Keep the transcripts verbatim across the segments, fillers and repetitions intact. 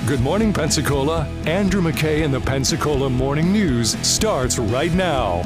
Good morning, Pensacola. Andrew McKay and the Pensacola Morning News starts right now.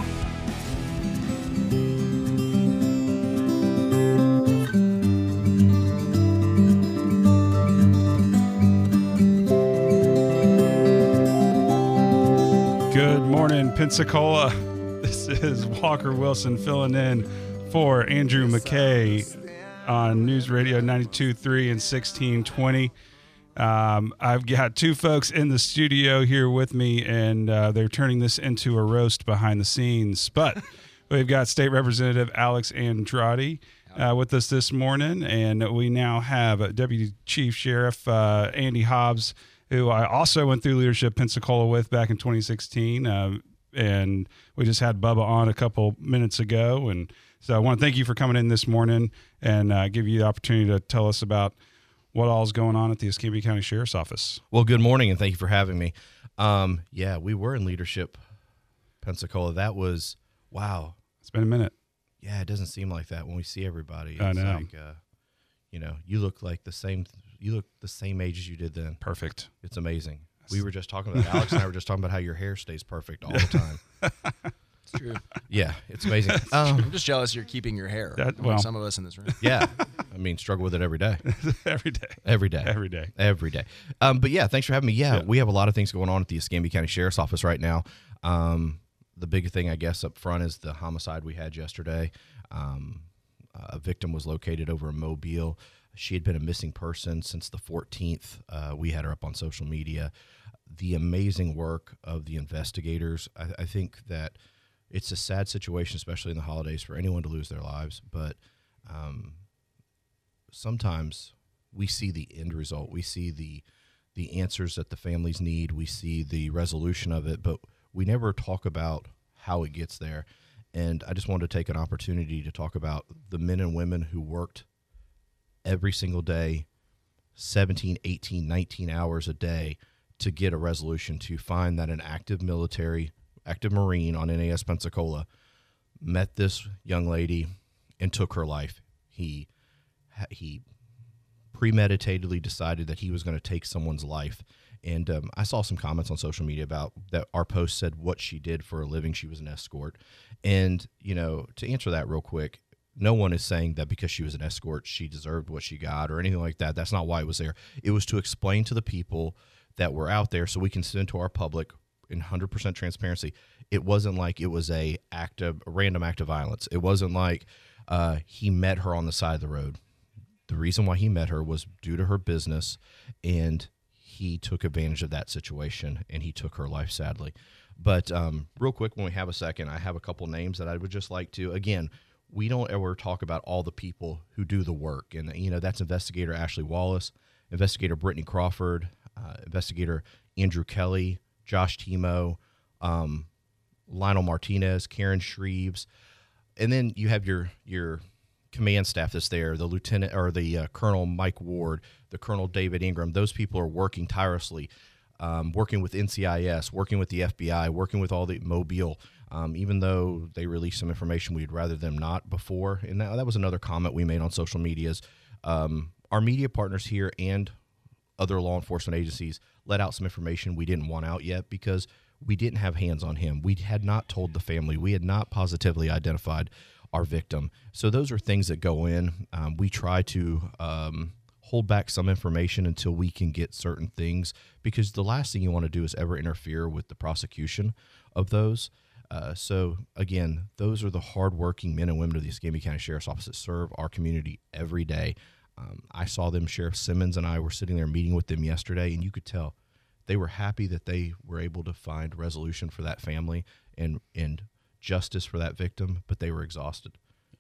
Good morning, Pensacola. This is Walker Wilson filling in for Andrew McKay on News Radio ninety-two point three and sixteen twenty. Um, I've got two folks in the studio here with me, and uh, they're turning this into a roast behind the scenes. But we've got State Representative Alex Andrade uh, with us this morning, and we now have Deputy Chief Sheriff uh, Andy Hobbs, who I also went through Leadership Pensacola with back in twenty sixteen, uh, and we just had Bubba on a couple minutes ago. And so I want to thank you for coming in this morning and uh, give you the opportunity to tell us about what all is going on at the Escambia County Sheriff's Office. Well, good morning, and thank you for having me. Um, yeah, we were in Leadership Pensacola. That was, wow. It's been a minute. Yeah, it doesn't seem like that when we see everybody. It's I know. like, uh, you know, you look like the same, you look the same age as you did then. Perfect. It's amazing. We were just talking about, Alex and I were just talking about how your hair stays perfect all the time. It's true. Yeah, it's amazing. Um, I'm just jealous you're keeping your hair. That- like well. some of us in this room. yeah, I mean, struggle with it every day. Every day. Every day. Every day. Every day. Um, but yeah, thanks for having me. Yeah, Yeah. we have a lot of things going on at the Escambia County Sheriff's Office right now. Um, the big thing, I guess, up front is the homicide we had yesterday. Um, a victim was located over in Mobile. She had been a missing person since the fourteenth. Uh, we had her up on social media. The amazing work of the investigators. I, I think that it's a sad situation, especially in the holidays, for anyone to lose their lives. But um, sometimes we see the end result. We see the the answers that the families need. We see the resolution of it, but we never talk about how it gets there. And I just wanted to take an opportunity to talk about the men and women who worked every single day, seventeen, eighteen, nineteen hours a day to get a resolution, to find that an active military, active Marine on N A S Pensacola met this young lady and took her life. He he premeditatedly decided that he was going to take someone's life. And um, I saw some comments on social media about that. Our post said what she did for a living. She was an escort. And, you know, to answer that real quick, no one is saying that because she was an escort, she deserved what she got or anything like that. That's not why it was there. It was to explain to the people that were out there so we can send to our public in one hundred percent transparency. It wasn't like it was a act of a random act of violence. It wasn't like uh, he met her on the side of the road. The reason why he met her was due to her business, and he took advantage of that situation, and he took her life, sadly. But um, real quick, when we have a second, I have a couple names that I would just like to, again, we don't ever talk about all the people who do the work. And, you know, that's Investigator Ashley Wallace, Investigator Brittany Crawford, uh, Investigator Andrew Kelly, Josh Timo, um, Lionel Martinez, Karen Shreves. And then you have your your command staff that's there, the lieutenant or the uh, Colonel Mike Ward, the Colonel David Ingram. Those people are working tirelessly, um, working with N C I S, working with the F B I, working with all the Mobile, um, even though they released some information we'd rather them not before. And that, that was another comment we made on social medias. Um, our media partners here and other law enforcement agencies let out some information we didn't want out yet because we didn't have hands on him. We had not told the family. We had not positively identified our victim. So those are things that go in. Um, we try to um, hold back some information until we can get certain things, because the last thing you want to do is ever interfere with the prosecution of those. Uh, so again, those are the hardworking men and women of the Escambia County Sheriff's Office that serve our community every day. Um, I saw them. Sheriff Simmons and I were sitting there meeting with them yesterday, and you could tell they were happy that they were able to find resolution for that family and and justice for that victim, but they were exhausted.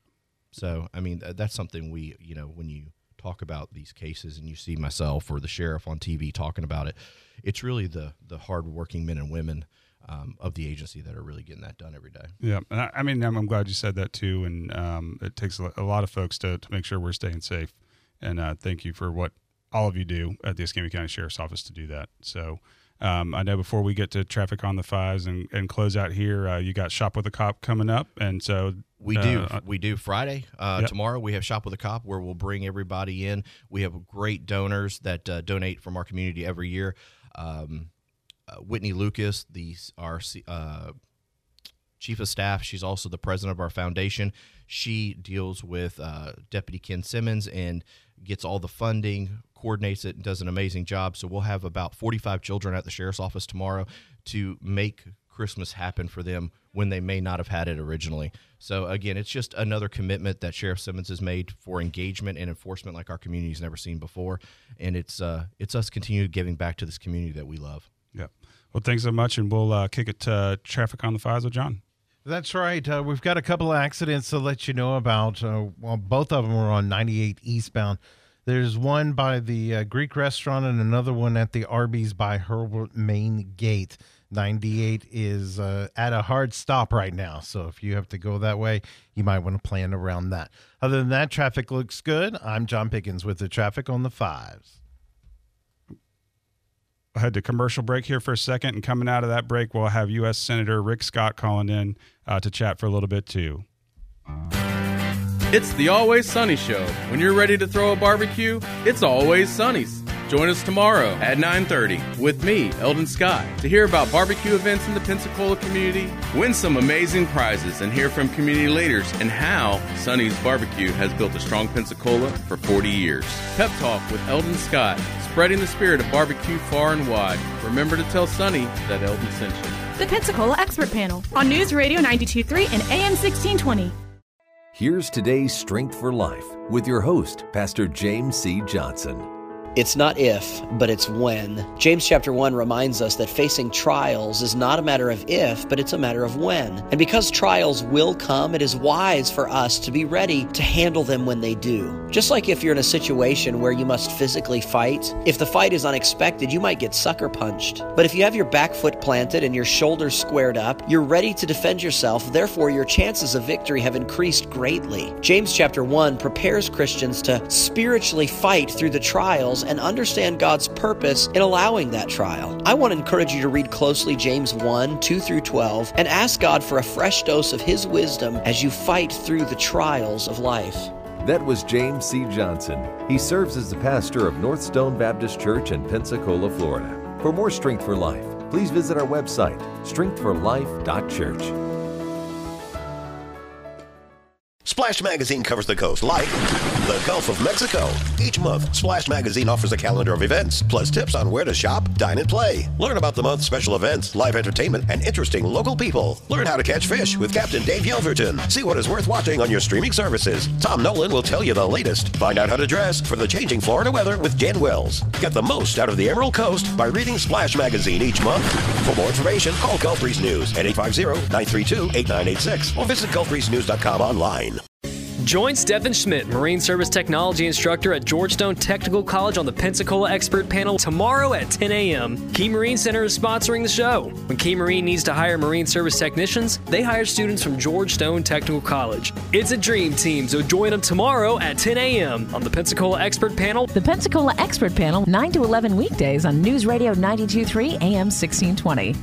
So, I mean, th- that's something we, you know, when you talk about these cases and you see myself or the sheriff on T V talking about it, it's really the the hardworking men and women um, of the agency that are really getting that done every day. Yeah, and I, I mean, I'm, I'm glad you said that too, and um, it takes a, a lot of folks to, to make sure we're staying safe, and uh, thank you for what all of you do at the Escambia County Sheriff's Office to do that. So Um, I know before we get to traffic on the fives and, and close out here, uh, you got Shop with a Cop coming up, and so we uh, do we do Friday uh, yep. tomorrow. We have Shop with a Cop where we'll bring everybody in. We have great donors that uh, donate from our community every year. Um, uh, Whitney Lucas, the our uh, chief of staff, she's also the president of our foundation. She deals with uh, Deputy Ken Simmons and gets all the funding, coordinates it, and does an amazing job. So we'll have about forty-five children at the sheriff's office tomorrow to make Christmas happen for them when they may not have had it originally. So again, it's just another commitment that Sheriff Simmons has made for engagement and enforcement like our community's never seen before. And it's uh, it's us continuing giving back to this community that we love. Yeah. Well, thanks so much, and we'll uh, kick it to uh, traffic on the fives with John. That's right. Uh, we've got a couple of accidents to let you know about. Uh, well, both of them were on ninety-eight eastbound. There's one by the uh, Greek restaurant and another one at the Arby's by Herbert Main Gate. ninety-eight is uh, at a hard stop right now, so if you have to go that way, you might want to plan around that. Other than that, traffic looks good. I'm John Pickens with the traffic on the fives. I had the commercial break here for a second, and coming out of that break, we'll have U S Senator Rick Scott calling in uh, to chat for a little bit too. It's the Always Sunny Show. When you're ready to throw a barbecue, it's Always Sunny's. Join us tomorrow at nine thirty with me, Eldon Scott, to hear about barbecue events in the Pensacola community, win some amazing prizes, and hear from community leaders and how Sunny's Barbecue has built a strong Pensacola for forty years. Pep Talk with Eldon Scott, spreading the spirit of barbecue far and wide. Remember to tell Sunny that Eldon sent you. The Pensacola Expert Panel on News Radio ninety-two point three and A M sixteen twenty. Here's today's Strength for Life with your host, Pastor James C. Johnson. It's not if, but it's when. James chapter one reminds us that facing trials is not a matter of if, but it's a matter of when. And because trials will come, it is wise for us to be ready to handle them when they do. Just like if you're in a situation where you must physically fight, if the fight is unexpected, you might get sucker punched. But if you have your back foot planted and your shoulders squared up, you're ready to defend yourself. Therefore, your chances of victory have increased greatly. James chapter one prepares Christians to spiritually fight through the trials and understand God's purpose in allowing that trial. I want to encourage you to read closely James one, two through twelve, and ask God for a fresh dose of His wisdom as you fight through the trials of life. That was James C. Johnson. He serves as the pastor of North Stone Baptist Church in Pensacola, Florida. For more Strength for Life, please visit our website, strength for life dot church. Splash Magazine covers the coast like the Gulf of Mexico. Each month, Splash Magazine offers a calendar of events, plus tips on where to shop, dine, and play. Learn about the month's special events, live entertainment, and interesting local people. Learn how to catch fish with Captain Dave Yelverton. See what is worth watching on your streaming services. Tom Nolan will tell you the latest. Find out how to dress for the changing Florida weather with Jan Wells. Get the most out of the Emerald Coast by reading Splash Magazine each month. For more information, call Gulf Breeze News at eight five zero, nine three two, eight nine eight six or visit gulf breeze news dot com online. Join Stephen Schmidt, Marine Service Technology Instructor at Georgetown Technical College on the Pensacola Expert Panel tomorrow at ten a.m. Key Marine Center is sponsoring the show. When Key Marine needs to hire Marine Service technicians, they hire students from Georgetown Technical College. It's a dream team, so join them tomorrow at ten a.m. on the Pensacola Expert Panel. The Pensacola Expert Panel, nine to eleven weekdays on News Radio ninety-two point three A M sixteen twenty.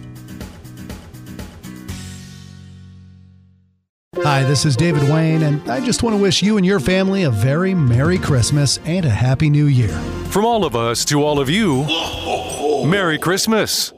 Hi, this is David Wayne, and I just want to wish you and your family a very Merry Christmas and a Happy New Year. From all of us to all of you, Merry Christmas.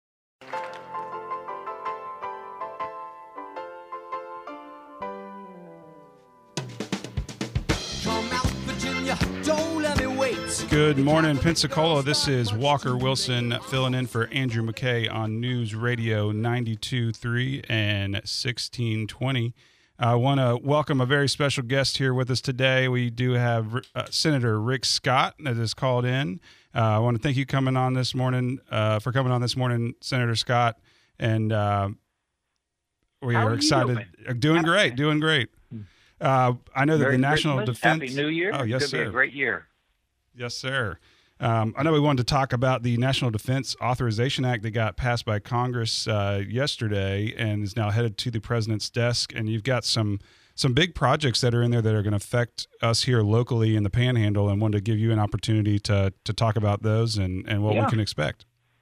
Good morning, Pensacola. This is Walker Wilson filling in for Andrew McKay on News Radio ninety-two point three and sixteen twenty. I want to welcome a very special guest here with us today. We do have uh, Senator Rick Scott that has called in. Uh, I want to thank you coming on this morning uh, for coming on this morning, Senator Scott. And uh, we How are are excited. Doing? doing great, doing great. Uh, I know that Merry the National Christmas, Defense. Happy New Year. Oh, yes, it's gonna sir. Be a great year. Yes, sir. Um, I know we wanted to talk about the National Defense Authorization Act that got passed by Congress uh, yesterday and is now headed to the president's desk. And you've got some some big projects that are in there that are going to affect us here locally in the Panhandle, and wanted to give you an opportunity to to talk about those and, and what yeah. we can expect.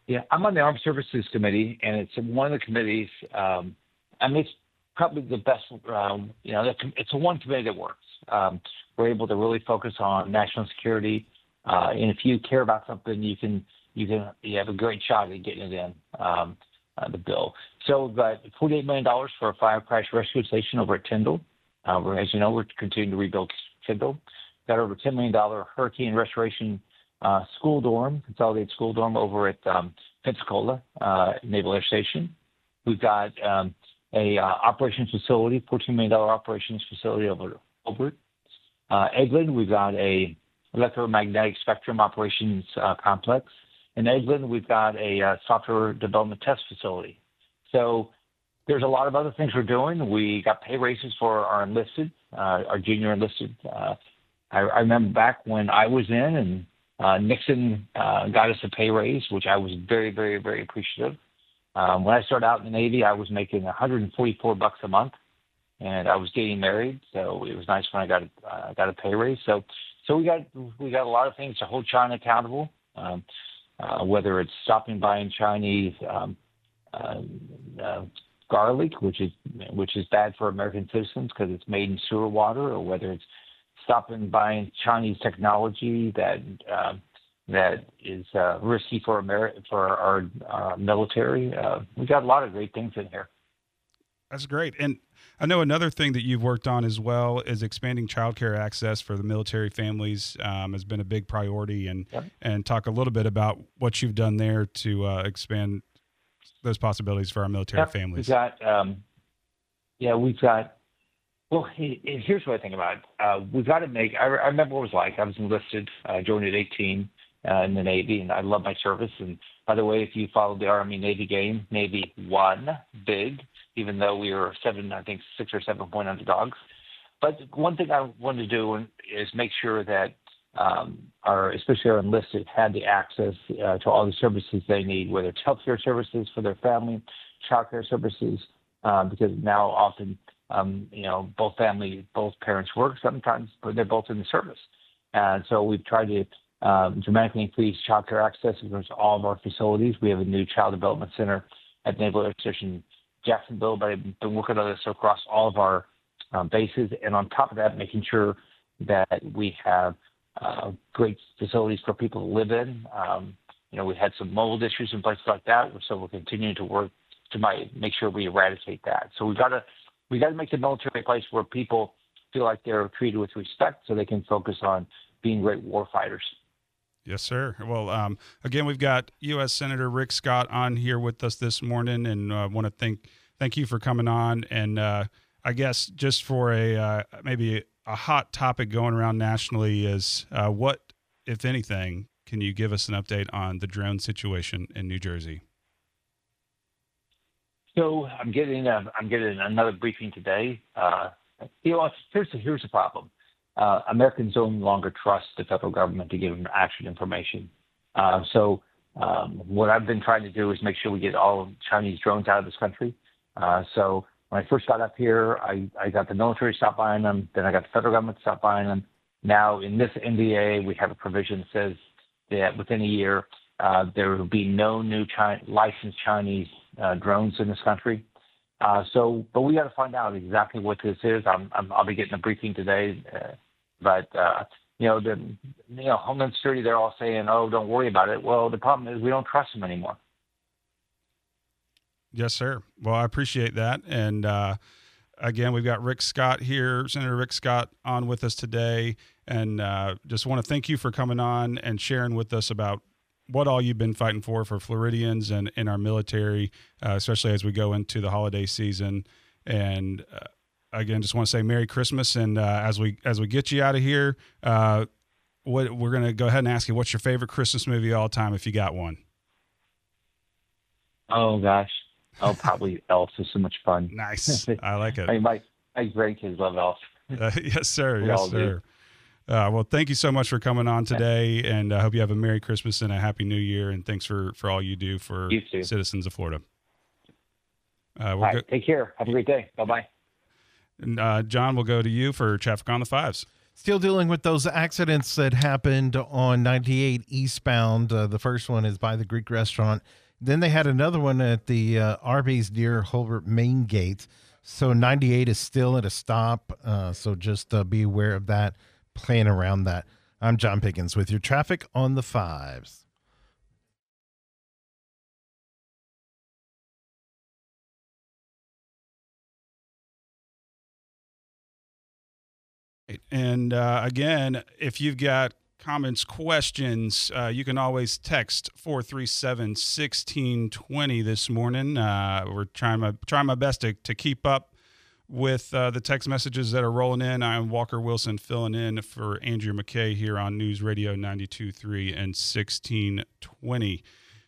Yeah, I'm on the Armed Services Committee, and it's one of the committees. Um, I mean, it's probably the best. Um, you know, it's a one committee that works. Um, we're able to really focus on national security, uh, and if you care about something, you can you can you have a great shot at getting it in um, uh, the bill. So, we've got forty-eight million dollars for a fire crash rescue station over at Tyndall. Uh, we're, as you know, we're continuing to rebuild Tyndall. We've got over ten million dollars hurricane restoration. Uh, school dorm, consolidated school dorm over at um, Pensacola uh, Naval Air Station. We've got um, a uh, operations facility, fourteen million dollars operations facility over over it. Uh, Eglin, we've got a electromagnetic spectrum operations uh, complex. In Eglin, we've got a uh, software development test facility. So there's a lot of other things we're doing. We got pay raises for our enlisted, uh, our junior enlisted. Uh, I, I remember back when I was in and Uh, Nixon uh, got us a pay raise, which I was very, very, very appreciative. Um, when I started out in the Navy, I was making one hundred forty-four bucks a month, and I was getting married, so it was nice when I got uh, got a pay raise. So, so we got we got a lot of things to hold China accountable, um, uh, whether it's stopping buying Chinese um, uh, uh, garlic, which is which is bad for American citizens because it's made in sewer water, or whether it's stopping buying Chinese technology that uh, that is uh, risky for Ameri- for our uh, military. Uh, we got a lot of great things in here. That's great. And I know another thing that you've worked on as well is expanding childcare access for the military families um, has been a big priority. And yep. and talk a little bit about what you've done there to uh, expand those possibilities for our military yep. families. We've got, um, yeah, we've got. Well, he, here's what I think about it. Uh, we've got to make, I, I remember what it was like. I was enlisted, uh, joined at eighteen uh, in the Navy, and I love my service. And by the way, if you followed the Army-Navy game, Navy won big, even though we were seven, I think six or seven point underdogs. But one thing I wanted to do is make sure that um, our, especially our enlisted, had the access uh, to all the services they need, whether it's healthcare services for their family, childcare services, uh, because now often Um, you know, both family, both parents work sometimes, but they're both in the service. And so we've tried to um, dramatically increase child care access across all of our facilities. We have a new child development center at Naval Air Station Jacksonville, but I've been working on this across all of our um, bases. And on top of that, making sure that we have uh, great facilities for people to live in. Um, you know, we had some mold issues and places like that, so we're continuing to work to make sure we eradicate that. So we've got to We got to make the military a place where people feel like they're treated with respect so they can focus on being great war fighters. Yes, sir. Well, um, again, we've got U S Senator Rick Scott on here with us this morning, and I uh, want to thank thank you for coming on. And uh, I guess just for a uh, maybe a hot topic going around nationally is uh, what, if anything, can you give us an update on the drone situation in New Jersey? So I'm getting a, I'm getting another briefing today. Uh, you know, here's the, here's the problem. Uh, Americans no longer trust the federal government to give them accurate information. Uh, so um, what I've been trying to do is make sure we get all Chinese drones out of this country. Uh, so when I first got up here, I, I got the military to stop buying them. Then I got the federal government to stop buying them. Now in this N D A, we have a provision that says that within a year, uh, there will be no new China, licensed Chinese uh, drones in this country. Uh, so, but we got to find out exactly what this is. I'm, I'm, I'll be getting a briefing today. Uh, but, uh, you know, the, you know, Homeland Security, they're all saying, oh, don't worry about it. Well, the problem is we don't trust them anymore. Yes, sir. Well, I appreciate that. And, uh, again, we've got Rick Scott here, Senator Rick Scott, on with us today. And uh, just want to thank you for coming on and sharing with us about what all you've been fighting for for Floridians and in our military, uh, especially as we go into the holiday season. And uh, again, just want to say Merry Christmas. And uh, as we as we get you out of here, uh, what we're going to go ahead and ask you, what's your favorite Christmas movie of all time, if you got one? Oh, gosh. Oh, probably Elf is so much fun. Nice. I like it. I mean, my, my grandkids love Elf. Uh, yes, sir. We yes, all sir. Uh, well, thank you so much for coming on today, and I hope you have a Merry Christmas and a Happy New Year, and thanks for, for all you do for you citizens of Florida. Uh, we'll all right, go- take care. Have a great day. Bye-bye. And, uh, John, we'll go to you for Traffic on the Fives. Still dealing with those accidents that happened on ninety-eight eastbound. Uh, the first one is by the Greek restaurant. Then they had another one at the uh, Arby's near Holbert Main Gate. So ninety-eight is still at a stop. Uh, so just uh, be aware of that, plan around that. I'm John Pickens with your traffic on the fives. And uh, again, if you've got comments, questions, uh, you can always text four three seven, one six two zero this morning. Uh, we're trying my, trying my best to, to keep up with uh, the text messages that are rolling in. I'm Walker Wilson filling in for Andrew McKay here on News Radio ninety-two point three and sixteen twenty.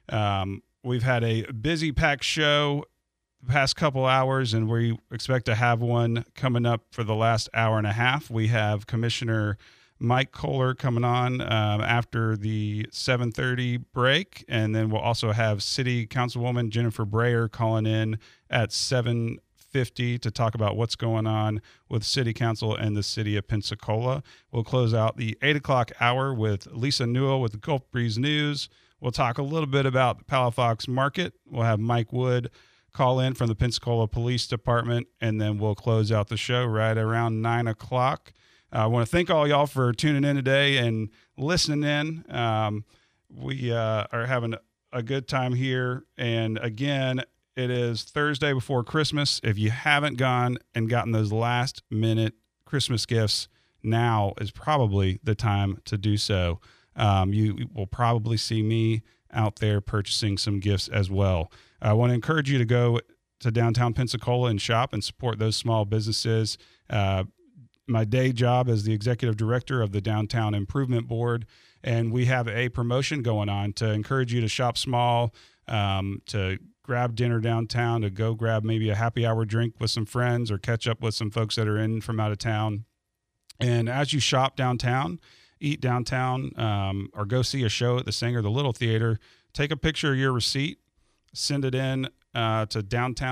Um, we've had a busy packed show the past couple hours, and we expect to have one coming up for the last hour and a half. We have Commissioner Mike Kohler coming on um, after the seven thirty break, and then we'll also have City Councilwoman Jennifer Breyer calling in at seven fifty to talk about what's going on with City Council and the City of Pensacola. We'll close out the eight o'clock hour with Lisa Newell with the Gulf Breeze News. We'll talk a little bit about the Palafox Market. We'll have Mike Wood call in from the Pensacola Police Department, and then we'll close out the show right around nine o'clock. Uh, I want to thank all y'all for tuning in today and listening in. Um, we uh, are having a good time here. And again, it is Thursday before Christmas. If you haven't gone and gotten those last minute Christmas gifts, now is probably the time to do so. Um, you will probably see me out there purchasing some gifts as well. I want to encourage you to go to downtown Pensacola and shop and support those small businesses. Uh, my day job is the executive director of the Downtown Improvement Board, and we have a promotion going on to encourage you to shop small, um, to grab dinner downtown, to go grab maybe a happy hour drink with some friends or catch up with some folks that are in from out of town. And as you shop downtown, eat downtown, um, or go see a show at the Sanger, the Little Theater, take a picture of your receipt, send it in uh, to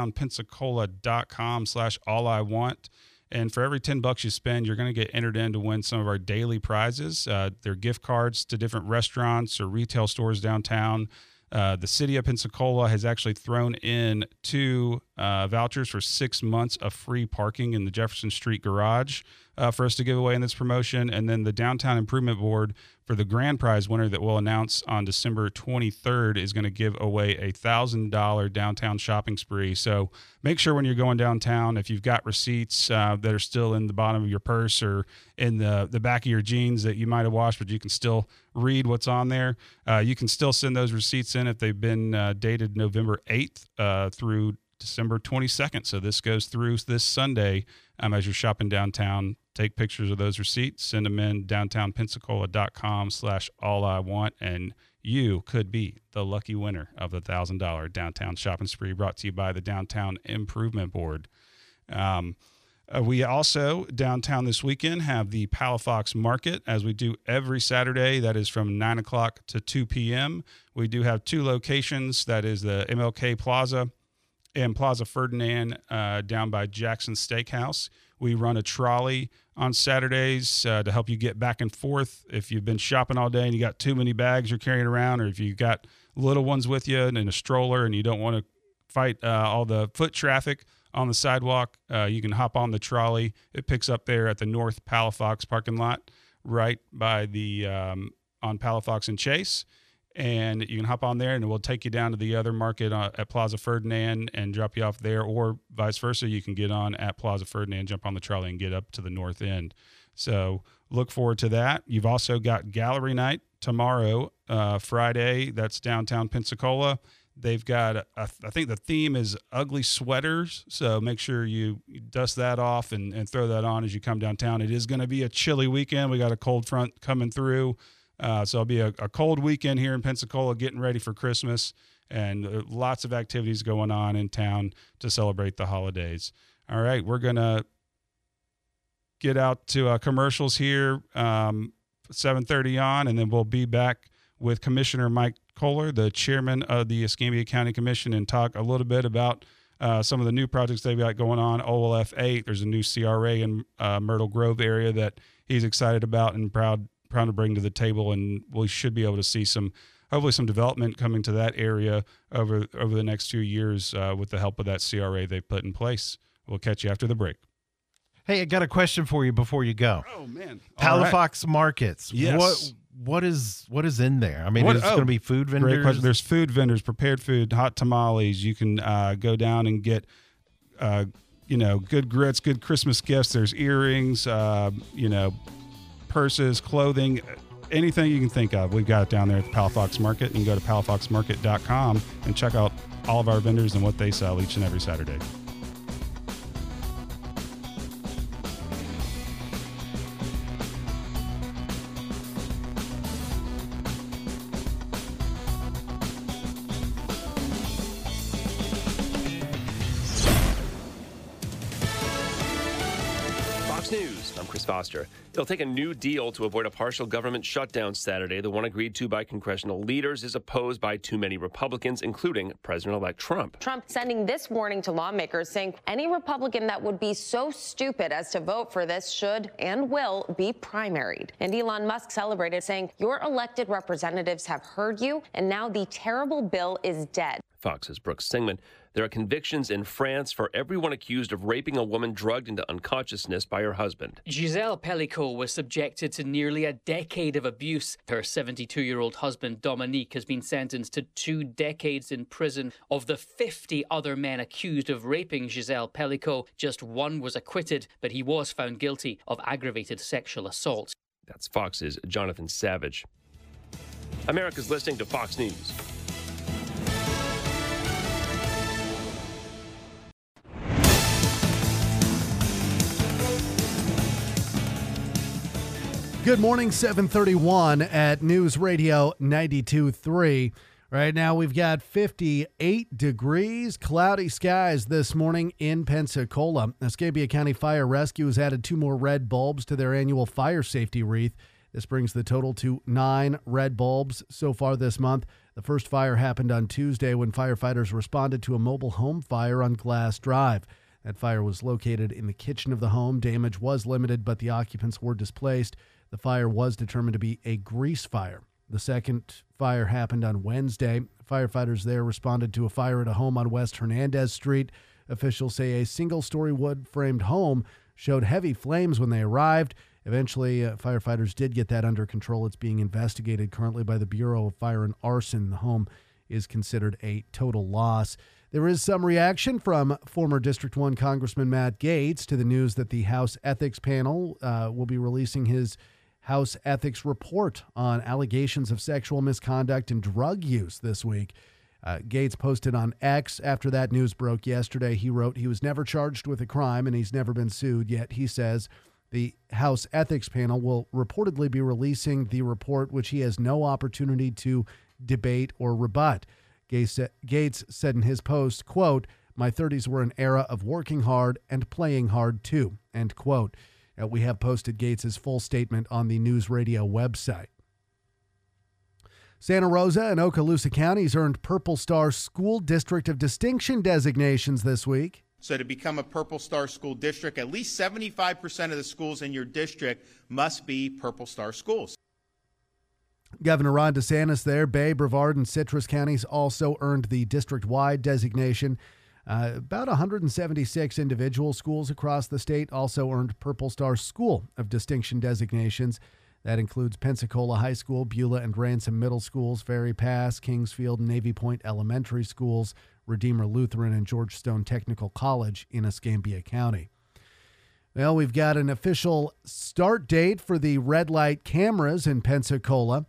downtownpensacola.com slash all I want. And for every ten bucks you spend, you're going to get entered in to win some of our daily prizes. Uh, they're gift cards to different restaurants or retail stores downtown. Uh, the City of Pensacola has actually thrown in two uh, vouchers for six months of free parking in the Jefferson Street garage uh, for us to give away in this promotion. And then the Downtown Improvement Board for the grand prize winner that we'll announce on December twenty-third is going to give away a one thousand dollars downtown shopping spree. So make sure when you're going downtown, if you've got receipts uh, that are still in the bottom of your purse or in the, the back of your jeans that you might have washed, but you can still read what's on there, uh, you can still send those receipts in if they've been uh, dated November eighth uh, through December twenty-second. So this goes through this Sunday um, as you're shopping downtown. Take pictures of those receipts, send them in downtownpensacola.com slash all I want, and you could be the lucky winner of the one thousand dollars downtown shopping spree brought to you by the Downtown Improvement Board. Um, uh, we also, downtown this weekend, have the Palafox Market, as we do every Saturday. That is from nine o'clock to two p.m. We do have two locations. That is the M L K Plaza and Plaza Ferdinand uh, down by Jackson Steakhouse. We run a trolley on Saturdays uh, to help you get back and forth. If you've been shopping all day and you got too many bags you're carrying around, or if you got little ones with you and a stroller and you don't want to fight uh, all the foot traffic on the sidewalk, uh, you can hop on the trolley. It picks up there at the North Palafox parking lot right by the um, on Palafox and Chase. And you can hop on there and we'll take you down to the other market uh, at Plaza Ferdinand and drop you off there, or vice versa. You can get on at Plaza Ferdinand, jump on the trolley and get up to the north end. So look forward to that. You've also got gallery night tomorrow, uh, Friday. That's downtown Pensacola. They've got, a, a, I think the theme is ugly sweaters. So make sure you, you dust that off and, and throw that on as you come downtown. It is going to be a chilly weekend. We got a cold front coming through. Uh, so it'll be a, a cold weekend here in Pensacola, getting ready for Christmas, and uh, lots of activities going on in town to celebrate the holidays. All right, we're going to get out to uh, commercials here, um, seven thirty on, and then we'll be back with Commissioner Mike Kohler, the chairman of the Escambia County Commission, and talk a little bit about uh, some of the new projects they've got going on. O L F eight, there's a new C R A in uh, Myrtle Grove area that he's excited about and proud proud to bring to the table, and we should be able to see some, hopefully some development coming to that area over over the next few years uh, with the help of that C R A they've put in place. We'll catch you after the break. Hey, I got a question for you before you go. Oh man, Halifax right. Markets. Yes. What what is what is in there? I mean, what, is it oh, going to be food vendors? Great question. There's food vendors, prepared food, hot tamales. You can uh, go down and get, uh, you know, good grits, good Christmas gifts. There's earrings, uh, you know, purses, clothing, anything you can think of. We've got it down there at the Palafox Market. You can go to palafox market dot com and check out all of our vendors and what they sell each and every Saturday. News. I'm Chris Foster. It'll take a new deal to avoid a partial government shutdown Saturday. The one agreed to by congressional leaders is opposed by too many Republicans, including President-elect Trump. Trump sending this warning to lawmakers, saying any Republican that would be so stupid as to vote for this should and will be primaried. And Elon Musk celebrated, saying, your elected representatives have heard you, and now the terrible bill is dead. Fox's Brooks Singman. There are convictions in France for everyone accused of raping a woman drugged into unconsciousness by her husband. Giselle Pellicot was subjected to nearly a decade of abuse. Her seventy-two-year-old husband, Dominique, has been sentenced to two decades in prison. Of the fifty other men accused of raping Giselle Pellicot, just one was acquitted, but he was found guilty of aggravated sexual assault. That's Fox's Jonathan Savage. America's listening to Fox News. Good morning, seven thirty-one at News Radio ninety-two point three. Right now we've got fifty-eight degrees, cloudy skies this morning in Pensacola. Escambia County Fire Rescue has added two more red bulbs to their annual fire safety wreath. This brings the total to nine red bulbs so far this month. The first fire happened on Tuesday when firefighters responded to a mobile home fire on Glass Drive. That fire was located in the kitchen of the home. Damage was limited, but the occupants were displaced. The fire was determined to be a grease fire. The second fire happened on Wednesday. Firefighters there responded to a fire at a home on West Hernandez Street. Officials say a single-story wood-framed home showed heavy flames when they arrived. Eventually, uh, firefighters did get that under control. It's being investigated currently by the Bureau of Fire and Arson. The home is considered a total loss. There is some reaction from former District one Congressman Matt Gaetz to the news that the House Ethics Panel uh, will be releasing his House Ethics Report on allegations of sexual misconduct and drug use this week. Uh, Gaetz posted on X after that news broke yesterday. He wrote he was never charged with a crime and he's never been sued, yet he says the House Ethics Panel will reportedly be releasing the report, which he has no opportunity to debate or rebut. Gaetz said in his post, quote, my thirties were an era of working hard and playing hard too, end quote. Uh, we have posted Gaetz's full statement on the News Radio website. Santa Rosa and Okaloosa counties earned Purple Star School District of Distinction designations this week. So to become a Purple Star School District, at least seventy-five percent of the schools in your district must be Purple Star schools. Governor Ron DeSantis there, Bay, Brevard, and Citrus counties also earned the district-wide designation. Uh, about one hundred seventy-six individual schools across the state also earned Purple Star School of Distinction designations. That includes Pensacola High School, Beulah and Ransom Middle Schools, Ferry Pass, Kingsfield, Navy Point Elementary Schools, Redeemer Lutheran, and George Stone Technical College in Escambia County. Well, we've got an official start date for the red light cameras in Pensacola.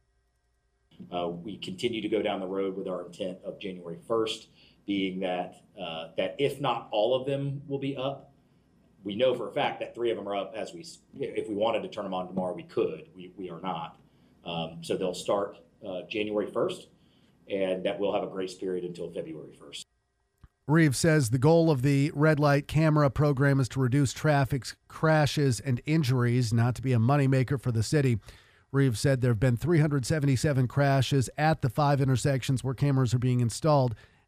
Uh, we continue to go down the road with our intent of January first, being that uh, that if not all of them will be up, we know for a fact that three of them are up. As we, if we wanted to turn them on tomorrow, we could. We we are not. Um, so they'll start uh, January first, and that will have a grace period until February first. Reeves says the goal of the red light camera program is to reduce traffic crashes and injuries, not to be a moneymaker for the city. Reeves said there have been three hundred seventy-seven crashes at the five intersections where cameras are being installed,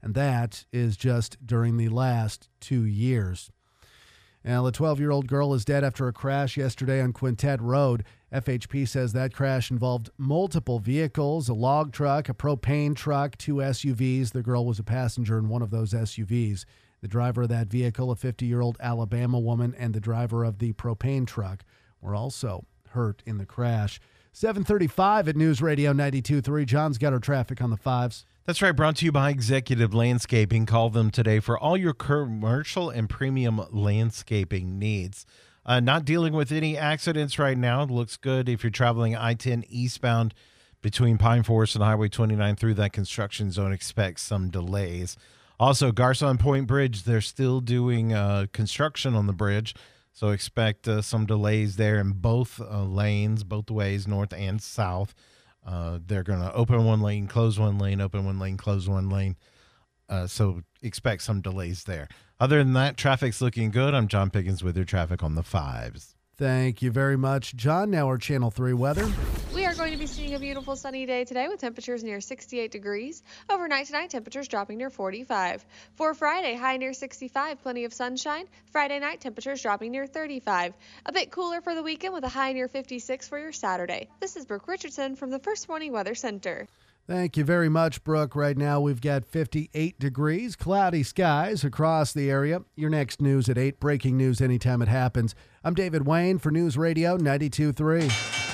and that is just during the last two years. Now, the twelve-year-old girl is dead after a crash yesterday on Quintet Road. F H P says that crash involved multiple vehicles, a log truck, a propane truck, two S U Vs. The girl was a passenger in one of those S U Vs. The driver of that vehicle, a fifty-year-old Alabama woman, and the driver of the propane truck were also hurt in the crash. seven thirty-five at News Radio ninety-two point three. John's got our traffic on the fives. That's right, brought to you by Executive Landscaping. Call them today for all your commercial and premium landscaping needs. Uh, not dealing with any accidents right now. It looks good if you're traveling I ten eastbound between Pine Forest and Highway twenty-nine through that construction zone. Expect some delays. Also, Garcon Point Bridge, they're still doing uh, construction on the bridge, so expect uh, some delays there in both uh, lanes, both ways, north and south. Uh, they're going to open one lane, close one lane, open one lane, close one lane. Uh, so expect some delays there. Other than that, traffic's looking good. I'm John Pickens with your traffic on the fives. Thank you very much, John. Now our Channel three weather. We are going to be seeing a beautiful sunny day today with temperatures near sixty-eight degrees. Overnight tonight, temperatures dropping near forty-five. For Friday, high near sixty-five, plenty of sunshine. Friday night, temperatures dropping near thirty-five. A bit cooler for the weekend with a high near fifty-six for your Saturday. This is Brooke Richardson from the First Warning Weather Center. Thank you very much, Brooke. Right now we've got fifty-eight degrees, cloudy skies across the area. Your next news at eight, breaking news anytime it happens. I'm David Wayne for News Radio ninety-two point three.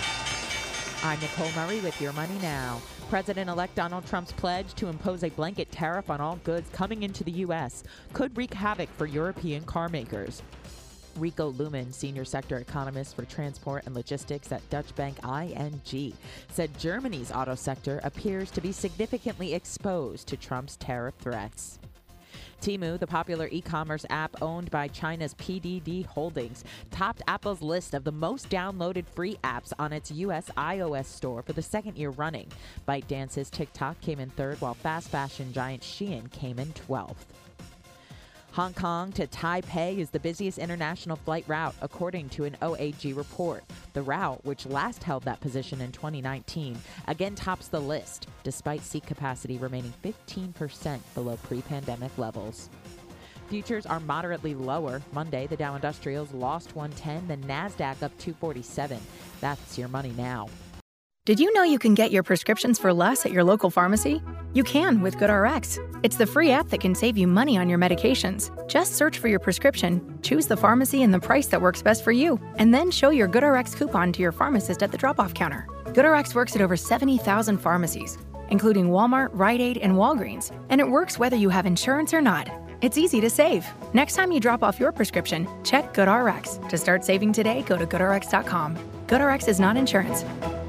I'm Nicole Murray with Your Money Now. President-elect Donald Trump's pledge to impose a blanket tariff on all goods coming into the U S could wreak havoc for European car makers. Rico Lumen, senior sector economist for transport and logistics at Dutch Bank I N G, said Germany's auto sector appears to be significantly exposed to Trump's tariff threats. Temu, the popular e-commerce app owned by China's P D D Holdings, topped Apple's list of the most downloaded free apps on its U S iOS store for the second year running. ByteDance's TikTok came in third, while fast fashion giant Shein came in twelfth. Hong Kong to Taipei is the busiest international flight route, according to an O A G report. The route, which last held that position in twenty nineteen, again tops the list, despite seat capacity remaining fifteen percent below pre-pandemic levels. Futures are moderately lower. Monday, the Dow Industrials lost one ten, the NASDAQ up two forty-seven. That's Your Money Now. Did you know you can get your prescriptions for less at your local pharmacy? You can with GoodRx. It's the free app that can save you money on your medications. Just search for your prescription, choose the pharmacy and the price that works best for you, and then show your GoodRx coupon to your pharmacist at the drop-off counter. GoodRx works at over seventy thousand pharmacies, including Walmart, Rite Aid, and Walgreens, and it works whether you have insurance or not. It's easy to save. Next time you drop off your prescription, check GoodRx. To start saving today, go to good r x dot com. GoodRx is not insurance.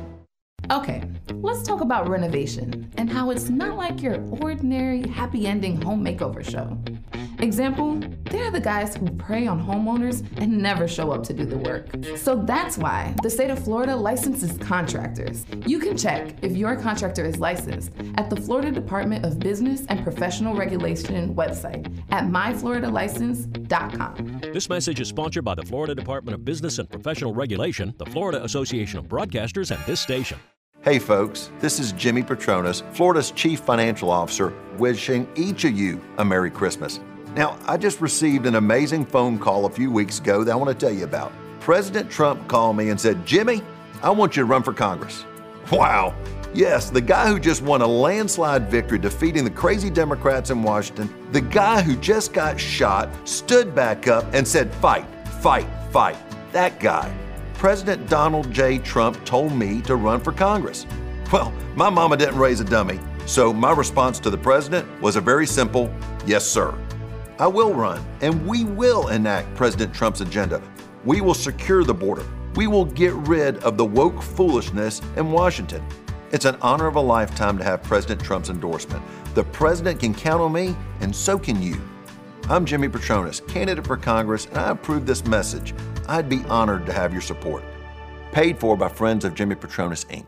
Okay, let's talk about renovation and how it's not like your ordinary happy ending home makeover show. Example, they're the guys who prey on homeowners and never show up to do the work. So that's why the state of Florida licenses contractors. You can check if your contractor is licensed at the Florida Department of Business and Professional Regulation website at my florida license dot com. This message is sponsored by the Florida Department of Business and Professional Regulation, the Florida Association of Broadcasters, and this station. Hey folks, this is Jimmy Petronas, Florida's Chief Financial Officer, wishing each of you a Merry Christmas. Now, I just received an amazing phone call a few weeks ago that I want to tell you about. President Trump called me and said, Jimmy, I want you to run for Congress. Wow. Yes, the guy who just won a landslide victory defeating the crazy Democrats in Washington, the guy who just got shot, stood back up and said, fight, fight, fight. That guy. President Donald J. Trump told me to run for Congress. Well, my mama didn't raise a dummy, so my response to the president was a very simple, yes, sir. I will run, and we will enact President Trump's agenda. We will secure the border. We will get rid of the woke foolishness in Washington. It's an honor of a lifetime to have President Trump's endorsement. The president can count on me, and so can you. I'm Jimmy Petronas, candidate for Congress, and I approve this message. I'd be honored to have your support. Paid for by Friends of Jimmy Petronas, Incorporated.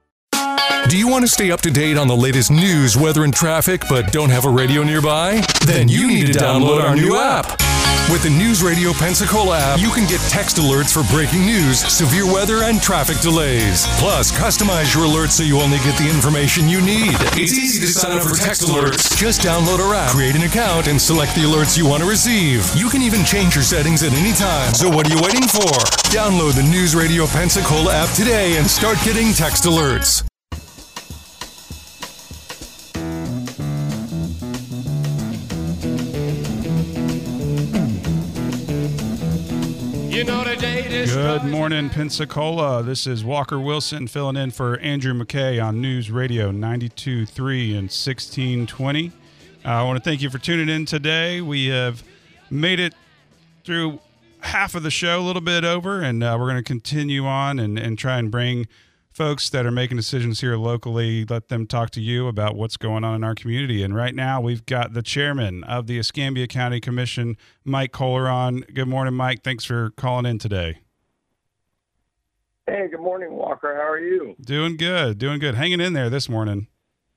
Do you want to stay up to date on the latest news, weather, and traffic, but don't have a radio nearby? Then you need to download our new app. With the News Radio Pensacola app, you can get text alerts for breaking news, severe weather, and traffic delays. Plus, customize your alerts so you only get the information you need. It's easy to sign up for text alerts. Just download our app, create an account, and select the alerts you want to receive. You can even change your settings at any time. So what are you waiting for? Download the News Radio Pensacola app today and start getting text alerts. Good morning, Pensacola. This is Walker Wilson filling in for Andrew McKay on News Radio ninety-two point three and sixteen twenty. Uh, I want to thank you for tuning in today. We have made it through half of the show, a little bit over, and uh, we're going to continue on and, and try and bring folks that are making decisions here locally, let them talk to you about what's going on in our community. And right now we've got the chairman of the Escambia County Commission, Mike Kohler, on. Good morning, Mike. Thanks for calling in today. Hey, good morning, Walker. How are you? Doing good, doing good. Hanging in there this morning.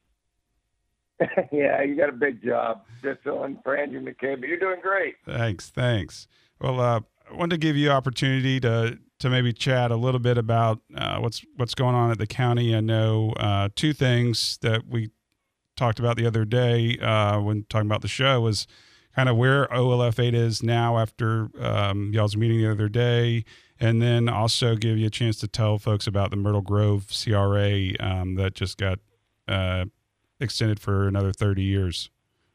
Yeah, you got a big job just filling for Andrew McKay, but you're doing great. Thanks, thanks. Well, uh, I wanted to give you opportunity to to maybe chat a little bit about uh, what's what's going on at the county. I know uh, two things that we talked about the other day uh, when talking about the show was kind of where O L F eight is now after um, y'all's meeting the other day, and then also give you a chance to tell folks about the Myrtle Grove C R A um, that just got uh, extended for another thirty years.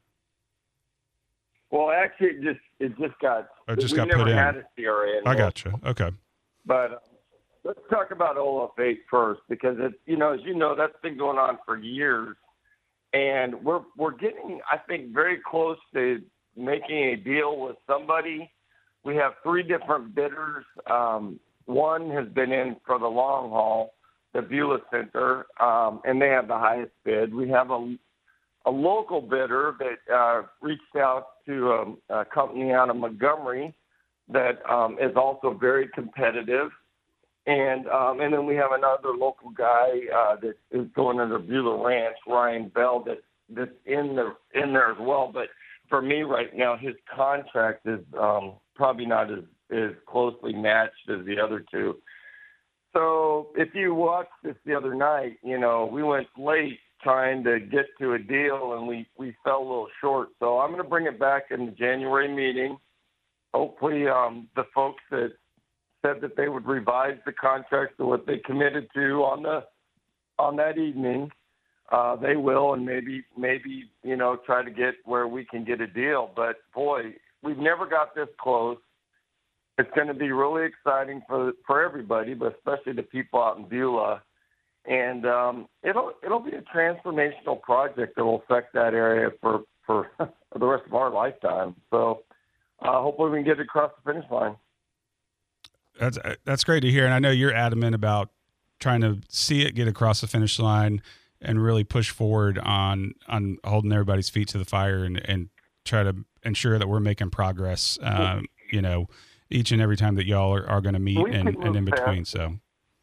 Well, actually, it just it just got it just we got never put in. had a C R A anymore. I gotcha. Okay. But uh, let's talk about O L F eight first, because it's you know as you know that's been going on for years, and we're we're getting I think very close to making a deal with somebody. We have three different bidders. Um, one has been in for the long haul, the Beulah Center, um, and they have the highest bid. We have a a local bidder that uh, reached out to um, a company out of Montgomery that um, is also very competitive. And um, and then we have another local guy uh, that is going under Beulah Ranch, Ryan Bell, that, that's in, the, in there as well. But for me right now, his contract is um, probably not as, as closely matched as the other two. So if you watched this the other night, you know, we went late trying to get to a deal, and we, we fell a little short. So I'm going to bring it back in the January meeting. Hopefully um, the folks that said that they would revise the contract to what they committed to on the on that evening, uh, they will, and maybe, maybe you know, try to get where we can get a deal. But, boy, we've never got this close. It's going to be really exciting for for everybody, but especially the people out in Beulah. And um, it'll it'll be a transformational project that will affect that area for, for the rest of our lifetime. So uh, hopefully we can get it across the finish line. That's that's great to hear, and I know you're adamant about trying to see it get across the finish line and really push forward on on holding everybody's feet to the fire and, and try to ensure that we're making progress. Um, you know, each and every time that y'all are, are going to meet and, and in between. So.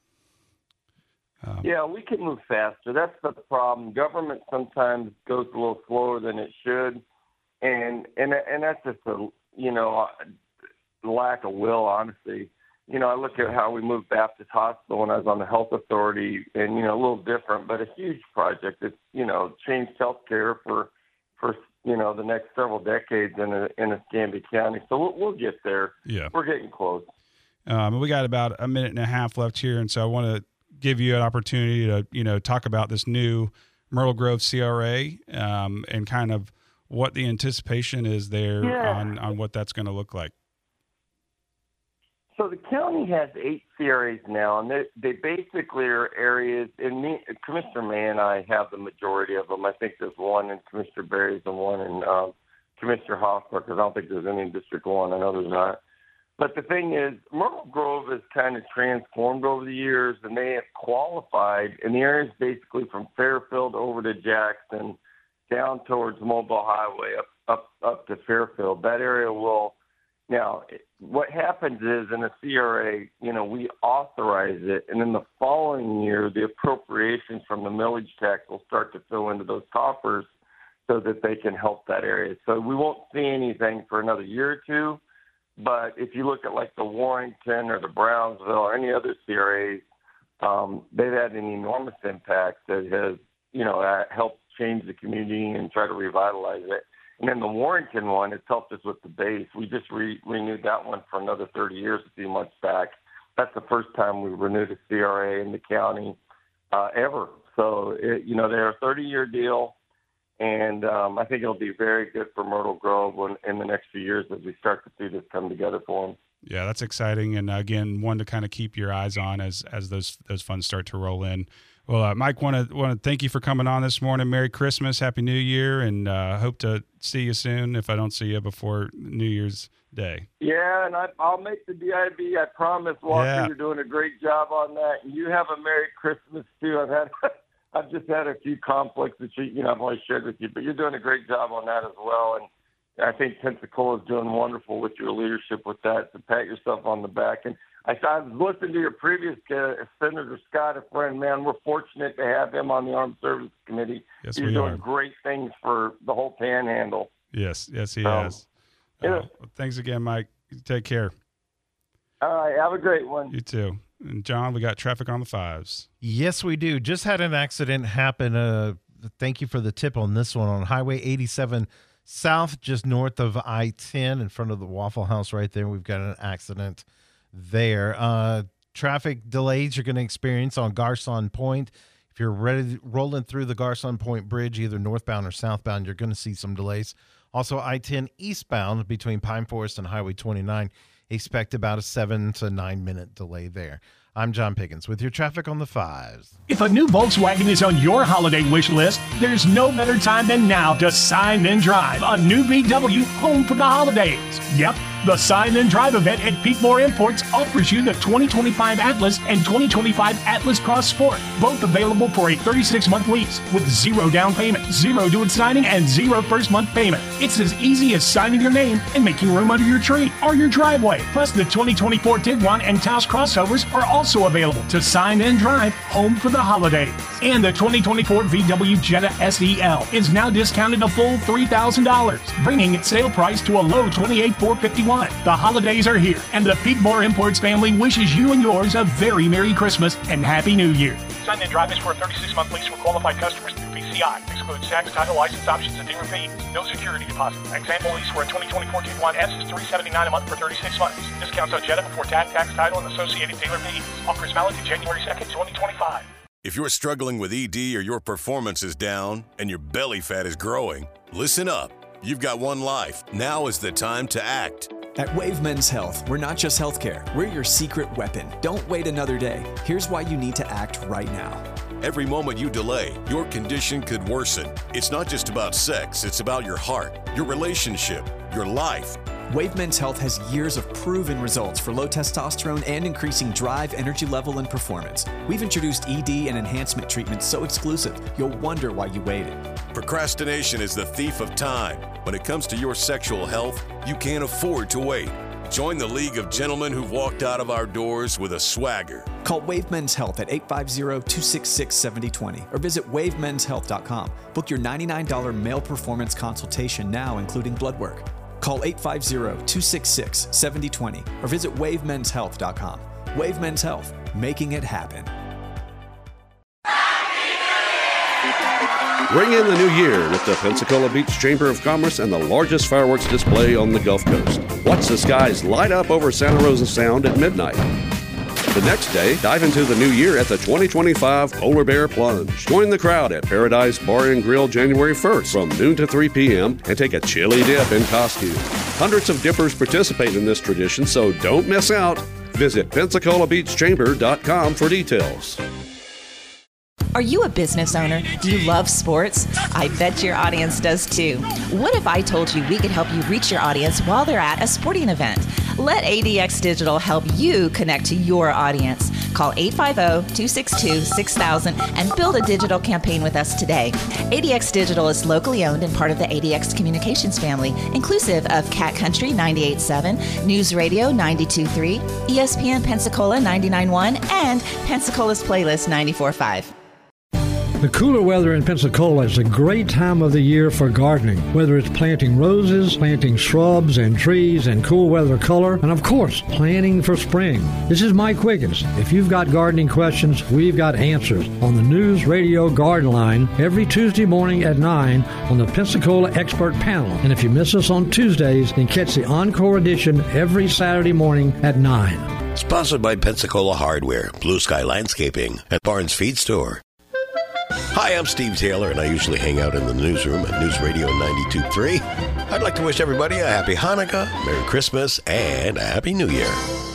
Um, yeah, we can move faster. That's the problem. Government sometimes goes a little slower than it should, and and and that's just a you know lack of will, honestly. You know, I look at how we moved Baptist Hospital when I was on the health authority, and you know a little different, but a huge project. It's you know changed healthcare for for you know the next several decades in a, in Escambia County. So we'll, we'll get there. Yeah, we're getting close. Um, we got about a minute and a half left here, and so I want to give you an opportunity to, you know, talk about this new Myrtle Grove C R A um, and kind of what the anticipation is there yeah. on, on what that's going to look like. So the county has eight C R As now, and they, they basically are areas, and me, Commissioner May and I have the majority of them. I think there's one in Commissioner Berry's and one in um, Commissioner Hoffman, because I don't think there's any in District one. I know there's not. But the thing is, Myrtle Grove has kind of transformed over the years, and they have qualified in the areas basically from Fairfield over to Jackson, down towards Mobile Highway, up up, up to Fairfield. That area will now. What happens is in a C R A, you know, we authorize it, and in the following year, the appropriations from the millage tax will start to fill into those coffers, so that they can help that area. So we won't see anything for another year or two. But if you look at like the Warrington or the Brownsville or any other C R As, um, they've had an enormous impact that has, you know, uh, helped change the community and try to revitalize it. And then the Warrington one, it's helped us with the base. We just re- renewed that one for another thirty years a few months back. That's the first time we renewed a C R A in the county uh, ever. So, it, you know, they're a thirty-year deal, and um, I think it'll be very good for Myrtle Grove when, in the next few years as we start to see this come together for them. Yeah, that's exciting, and again, one to kind of keep your eyes on as as those those funds start to roll in. Well, uh, Mike, want to want to thank you for coming on this morning. Merry Christmas, Happy New Year, and uh, hope to see you soon. If I don't see you before New Year's Day. Yeah, and I, I'll make the D I B. I promise, Walker. Yeah. You're doing a great job on that. And you have a Merry Christmas too. I've had, I've just had a few conflicts that you, you know, I've always shared with you, but you're doing a great job on that as well. And I think Pensacola is doing wonderful with your leadership with that. To pat yourself on the back. And I, I was listening to your previous uh, Senator Scott, a friend. Man, we're fortunate to have him on the Armed Services Committee. Yes, He's we doing are. great things for the whole Panhandle. Yes, yes, he Um, has. yeah. Uh, well, thanks again, Mike. Take care. All right, have a great one. You too. And John, we got traffic on the fives. Yes, we do. Just had an accident happen. Uh, thank you for the tip on this one. On Highway eighty-seven South, just north of I ten, in front of the Waffle House right there. We've got an accident there. Uh, traffic delays you're going to experience on Garcon Point. If you're ready, rolling through the Garcon Point Bridge, either northbound or southbound, you're going to see some delays. Also, I ten eastbound between Pine Forest and Highway twenty-nine, expect about a seven to nine minute delay there. I'm John Pickens with your traffic on the fives. If a new Volkswagen is on your holiday wish list, there's no better time than now to sign and drive a new V W home for the holidays. Yep, the Sign and Drive event at Peakmore Imports offers you the twenty twenty-five Atlas and twenty twenty-five Atlas Cross Sport, both available for a thirty-six month lease with zero down payment, zero due at signing, and zero first month payment. It's as easy as signing your name and making room under your tree or your driveway. Plus, the twenty twenty-four Tiguan and Taos crossovers are also available to sign and drive home for the holidays. And the twenty twenty-four V W Jetta S E L is now discounted a full three thousand dollars, bringing its sale price to a low twenty-eight thousand four hundred fifty-one dollars. The holidays are here, and the Peakmore Imports family wishes you and yours a very Merry Christmas and Happy New Year. Sign and drive is for a thirty-six month lease for qualified customers through P C I. Excludes tax, title, license options, and dealer fees. No security deposit. Example lease for a twenty twenty-four Tiguan S is three hundred seventy-nine dollars a month for thirty-six months. Discounts on Jetta before tax, tax, title, and associated dealer fees. Offers valid to January second, twenty twenty-five. If you're struggling with E D or your performance is down and your belly fat is growing, listen up. You've got one life. Now is the time to act. At Wave Men's Health, we're not just healthcare. We're your secret weapon. Don't wait another day. Here's why you need to act right now. Every moment you delay, your condition could worsen. It's not just about sex, it's about your heart, your relationship, your life. Wave Men's Health has years of proven results for low testosterone and increasing drive, energy level, and performance. We've introduced E D and enhancement treatments so exclusive, you'll wonder why you waited. Procrastination is the thief of time. When it comes to your sexual health, you can't afford to wait. Join the League of Gentlemen who've walked out of our doors with a swagger. Call Wave Men's Health at eight five zero, two six six, seven zero two zero or visit wave mens health dot com. Book your ninety-nine dollars male performance consultation now, including blood work. Call eight five zero, two six six, seven zero two zero or visit wave mens health dot com. Wave Men's Health, making it happen. Ring in the new year with the Pensacola Beach Chamber of Commerce and the largest fireworks display on the Gulf Coast. Watch the skies light up over Santa Rosa Sound at midnight. The next day, dive into the new year at the twenty twenty-five Polar Bear Plunge. Join the crowd at Paradise Bar and Grill January first from noon to three p.m. and take a chili dip in costume. Hundreds of dippers participate in this tradition, so don't miss out. Visit pensacola beach chamber dot com for details. Are you a business owner? Do you love sports? I bet your audience does too. What if I told you we could help you reach your audience while they're at a sporting event? Let A D X Digital help you connect to your audience. Call eight five zero, two six two, six thousand and build a digital campaign with us today. A D X Digital is locally owned and part of the A D X Communications family, inclusive of Cat Country ninety-eight point seven, News Radio ninety-two point three, E S P N Pensacola ninety-nine point one, and Pensacola's Playlist ninety-four point five. The cooler weather in Pensacola is a great time of the year for gardening, whether it's planting roses, planting shrubs and trees and cool weather color, and of course, planning for spring. This is Mike Wiggins. If you've got gardening questions, we've got answers on the News Radio Garden Line every Tuesday morning at nine on the Pensacola Expert Panel. And if you miss us on Tuesdays, then catch the encore edition every Saturday morning at nine. Sponsored by Pensacola Hardware, Blue Sky Landscaping, and Barnes Feed Store. Hi, I'm Steve Taylor, and I usually hang out in the newsroom at News Radio ninety-two point three. I'd like to wish everybody a happy Hanukkah, Merry Christmas, and a Happy New Year.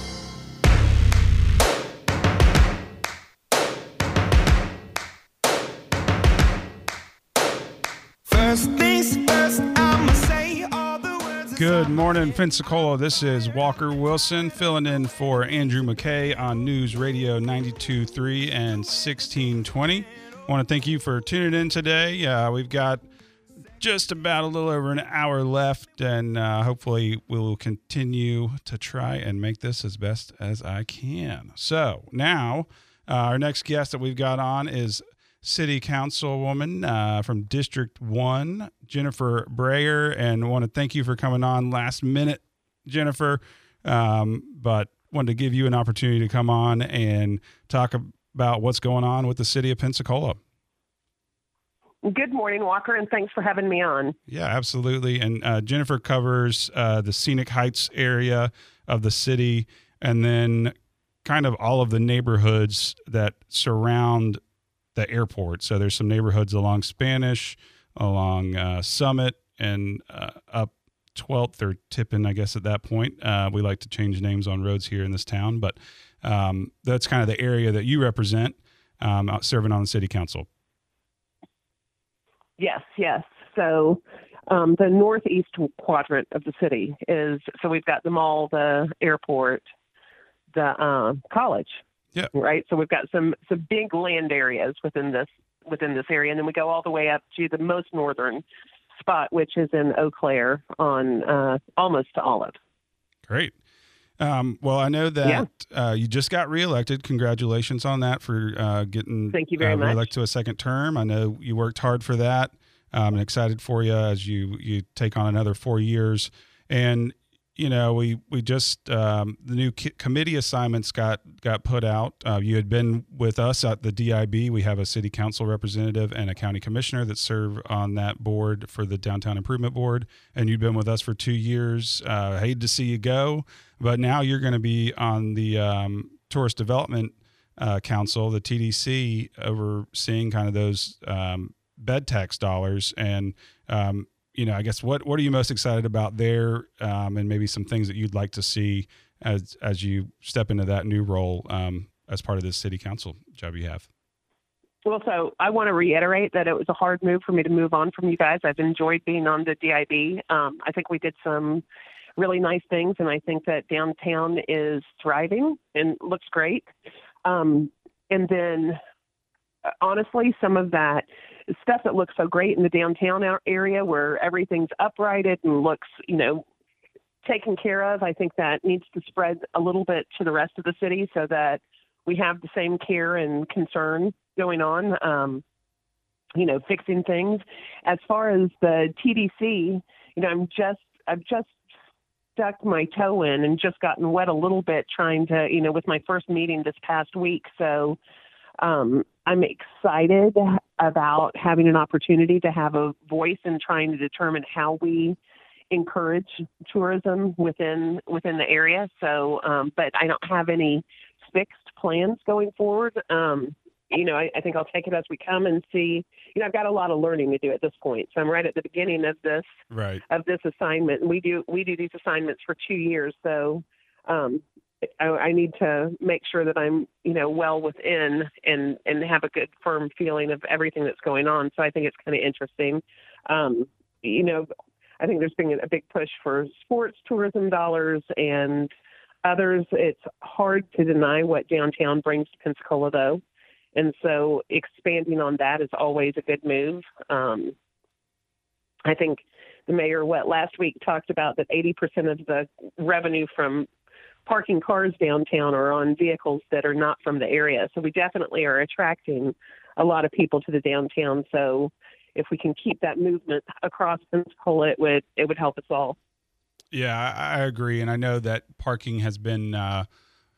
First things first, I'ma say all the words. Good morning, Pensacola. This is Walker Wilson filling in for Andrew McKay on News Radio ninety-two point three and sixteen twenty. I want to thank you for tuning in today. Uh, we've got just about a little over an hour left, and uh, hopefully we will continue to try and make this as best as I can. So now uh, our next guest that we've got on is City Councilwoman uh, from District one, Jennifer Breyer, and I want to thank you for coming on last minute, Jennifer, um, but wanted to give you an opportunity to come on and talk about about what's going on with the city of Pensacola. Good morning, Walker, and thanks for having me on. Yeah, absolutely. And uh, Jennifer covers uh, the Scenic Heights area of the city, and then kind of all of the neighborhoods that surround the airport. So there's some neighborhoods along Spanish, along uh, Summit, and uh, up twelfth or Tippin, I guess at that point. Uh, we like to change names on roads here in this town, but Um, that's kind of the area that you represent, um, out serving on the city council. Yes, yes. So um, the northeast quadrant of the city is, so we've got the mall, the airport, the uh, college. Yeah. Right. So we've got some, some big land areas within this, within this area. And then we go all the way up to the most northern spot, which is in Eau Claire on uh, almost to Olive. Great. Um, well, I know that yeah. uh, you just got reelected. Congratulations on that for uh, getting Thank you very uh, much. reelected to a second term. I know you worked hard for that. Um, I'm excited for you as you, you take on another four years. And, you know, we, we just, um, the new ki- committee assignments got, got put out. Uh, you had been with us at the D I B. We have a city council representative and a county commissioner that serve on that board for the Downtown Improvement Board. And you've been with us for two years. Uh, hated to see you go, but now you're going to be on the um, Tourist Development uh, Council, the T D C, overseeing kind of those um, bed tax dollars. And, um, you know, I guess what, what are you most excited about there, um, and maybe some things that you'd like to see as as you step into that new role um, as part of this city council job you have? Well, so I want to reiterate that it was a hard move for me to move on from you guys. I've enjoyed being on the D I B. Um, I think we did some really nice things, and I think that downtown is thriving and looks great. Um, and then, honestly, some of that stuff that looks so great in the downtown area where everything's uprighted and looks, you know, taken care of, I think that needs to spread a little bit to the rest of the city so that we have the same care and concern going on, um, you know, fixing things. As far as the T D C, you know, I'm just, I've just stuck my toe in and just gotten wet a little bit trying to, you know, with my first meeting this past week. So um, I'm excited about having an opportunity to have a voice in trying to determine how we encourage tourism within within the area. So, um, but I don't have any fixed plans going forward. Um, you know, I, I think I'll take it as we come and see. You know, I've got a lot of learning to do at this point. So I'm right at the beginning of this right. of this assignment, and we do we do these assignments for two years. So um, I, I need to make sure that I'm, you know, well within and and have a good firm feeling of everything that's going on. So I think it's kind of interesting. Um, you know, I think there's been a big push for sports tourism dollars and others. It's hard to deny what downtown brings to Pensacola, though. And so expanding on that is always a good move. Um, I think the mayor, what, last week talked about that eighty percent of the revenue from parking cars downtown are on vehicles that are not from the area. So we definitely are attracting a lot of people to the downtown. So if we can keep that movement across Pensacola, it would it would help us all. Yeah, I, I agree, and I know that parking has been uh,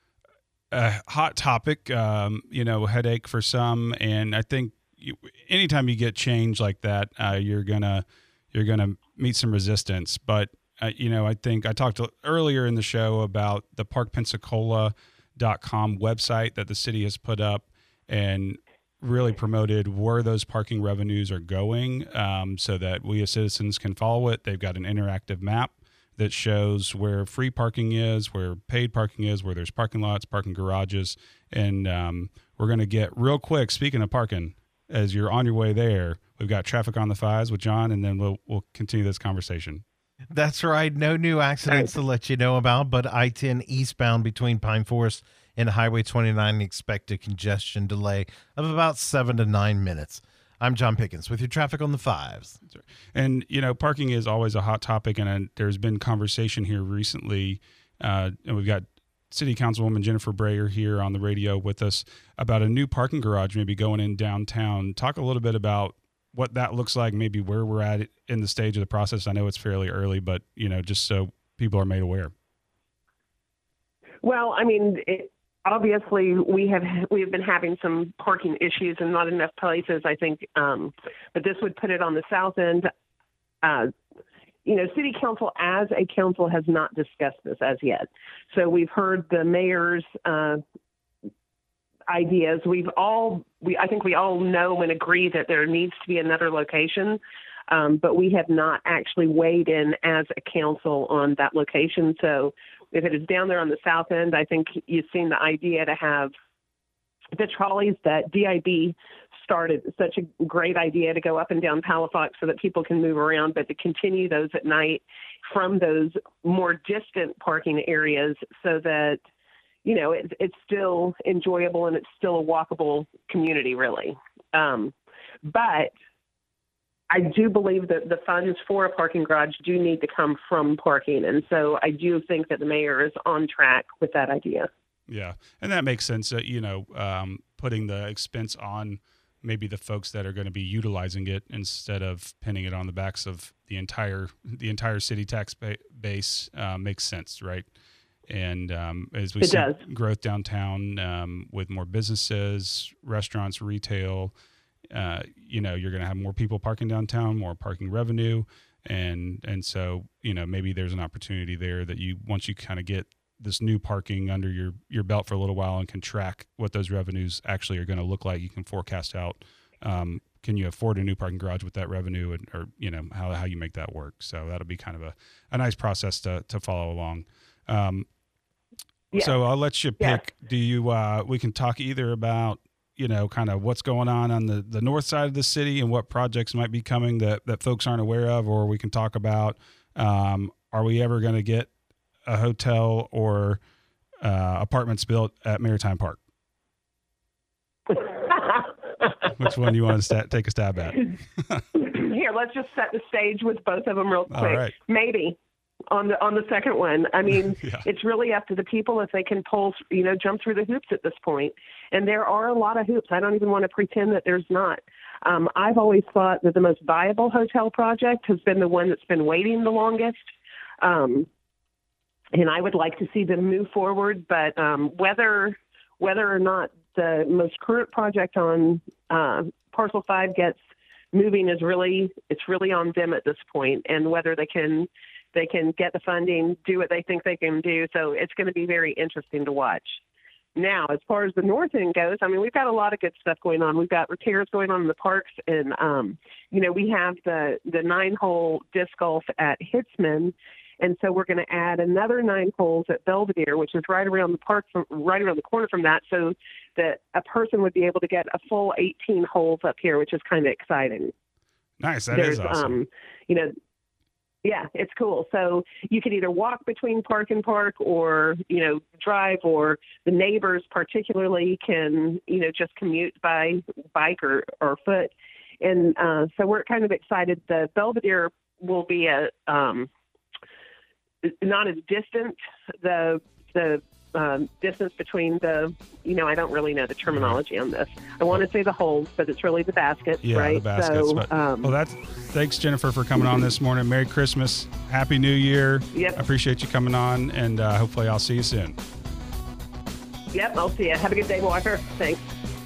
a hot topic, um, you know, headache for some, and I think you, anytime you get change like that, uh, you're gonna you're gonna meet some resistance. But uh, you know, I think I talked to, earlier in the show about the park pensacola dot com website that the city has put up and really promoted where those parking revenues are going, um, so that we as citizens can follow it. They've got an interactive map that shows where free parking is, where paid parking is, where there's parking lots, parking garages. And um, we're going to get real quick, speaking of parking, as you're on your way there, we've got Traffic on the Fives with John, and then we'll we'll continue this conversation. That's right. No new accidents to let you know about, but I ten eastbound between Pine Forest and Highway twenty-nine expect a congestion delay of about seven to nine minutes. I'm John Pickens with your Traffic on the Fives. And, you know, parking is always a hot topic, and uh, there's been conversation here recently, uh, and we've got City Councilwoman Jennifer Breyer here on the radio with us about a new parking garage maybe going in downtown. Talk a little bit about what that looks like, maybe where we're at in the stage of the process. I know it's fairly early, but, you know, just so people are made aware. Well, I mean, it, obviously we have we have been having some parking issues and not enough places, I think, um, but this would put it on the south end. Uh, you know, City Council as a council has not discussed this as yet. So we've heard the mayor's uh, ideas. We've all, we I think we all know and agree that there needs to be another location, um, but we have not actually weighed in as a council on that location. So if it is down there on the south end, I think you've seen the idea to have the trolleys that D I B started. Such a great idea to go up and down Palafox so that people can move around, but to continue those at night from those more distant parking areas so that, you know, it, it's still enjoyable and it's still a walkable community, really. Um, but I do believe that the funds for a parking garage do need to come from parking. And so I do think that the mayor is on track with that idea. Yeah. And that makes sense. Uh, you know, um, putting the expense on maybe the folks that are going to be utilizing it instead of pinning it on the backs of the entire, the entire city tax ba- base uh, makes sense. Right. And um, as we it see does. growth downtown um, with more businesses, restaurants, retail, Uh, you know, you're going to have more people parking downtown, more parking revenue. And, and so, you know, maybe there's an opportunity there that you, once you kind of get this new parking under your, your belt for a little while and can track what those revenues actually are going to look like, you can forecast out, um, can you afford a new parking garage with that revenue, and, or, you know, how, how you make that work. So that'll be kind of a, a nice process to, to follow along. Um, yeah. So I'll let you pick. Yeah. Do you, uh, we can talk either about, you know, kind of what's going on on the, the north side of the city and what projects might be coming that, that folks aren't aware of, or we can talk about, um, are we ever going to get a hotel or uh, apartments built at Maritime Park? Which one do you want to sta- take a stab at? Here, let's just set the stage with both of them real quick. All right. Maybe. On the on the second one, I mean, yeah. It's really up to the people if they can pull, you know, jump through the hoops at this point. And there are a lot of hoops. I don't even want to pretend that there's not. Um, I've always thought that the most viable hotel project has been the one that's been waiting the longest. Um, and I would like to see them move forward. But um, whether whether or not the most current project on uh, Parcel Five gets moving is really it's really on them at this point, and whether they can. They can get the funding, do what they think they can do. So it's going to be very interesting to watch. Now, as far as the north end goes, I mean, we've got a lot of good stuff going on. We've got repairs going on in the parks. And, um, you know, we have the, the nine-hole disc golf at Hitzman. And so we're going to add another nine holes at Belvedere, which is right around the park, from, right around the corner from that, so that a person would be able to get a full eighteen holes up here, which is kind of exciting. Nice. That There's, is awesome. Um, you know, Yeah, it's cool. So you can either walk between park and park, or, you know, drive, or the neighbors particularly can, you know, just commute by bike or, or foot. And uh, so we're kind of excited. The Belvedere will be a um, not as distant. The the um, distance between the, you know, I don't really know the terminology on this. I want to say the holes, but it's really the basket, Yeah, right? the baskets. So, but, um, well, that's thanks, Jennifer, for coming on this morning. Merry Christmas, Happy New Year. Yep. I appreciate you coming on, and uh, hopefully I'll see you soon. Yep, I'll see you. Have a good day, Walker. Thanks.